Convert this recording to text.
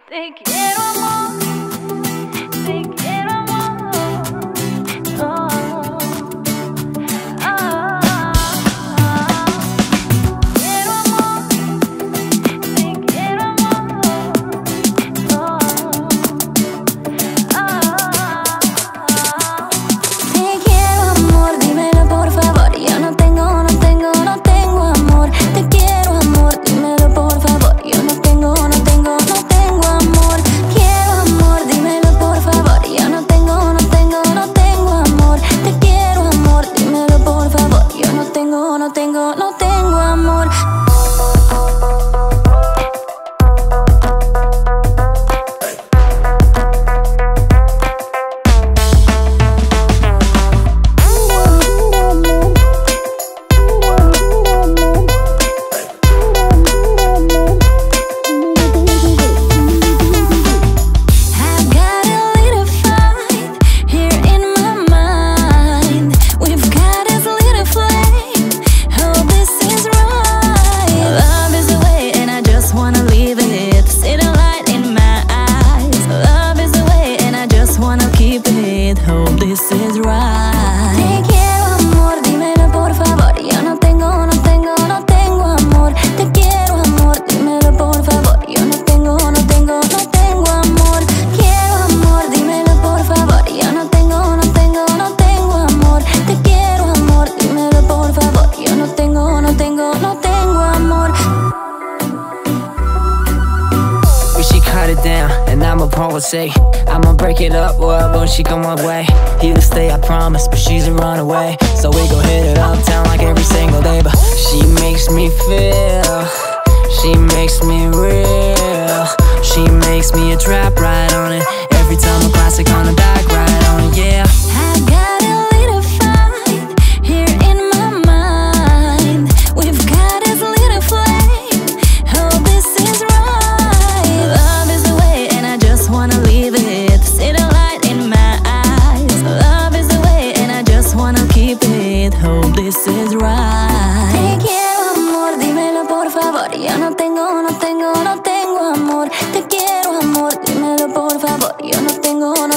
Te quiero amor, te quiero amor. Oh, ah, quiero amor, te quiero amor. Oh, te quiero amor, dímelo por favor. Yo no tengo amor. Te quiero amor, dímelo por favor. Yo no tengo amor. Quiero amor, dímelo por favor. Yo no tengo amor. Te quiero amor, dímelo por favor. Yo no tengo amor. Hope this is right. Te quiero amor, dímelo por favor. Yo no tengo amor. Te quiero amor, dímelo por favor. Yo no tengo amor. Quiero amor, dímelo por favor. Yo no tengo amor. Te quiero amor, dímelo por favor. Yo no tengo amor. We should cut it down, and I'ma say I'ma break it up, well, when she come my way. Here to stay, I promise, but she's a runaway. So we gon' hit it uptown like every single day. But she makes me feel, she makes me real. She makes me a trap right on it. Every time a classic on the back, right on it, yeah. I got a little fight here in my mind. We've got this little flame. Oh, this is right. Love is the way, and I just wanna leave it. See the light in my eyes. Love is the way, and I just wanna keep it. Hope this is right. Te quiero amor, dímelo por favor. Yo no tengo amor. Te quiero amor, dímelo por favor. Yo no tengo amor.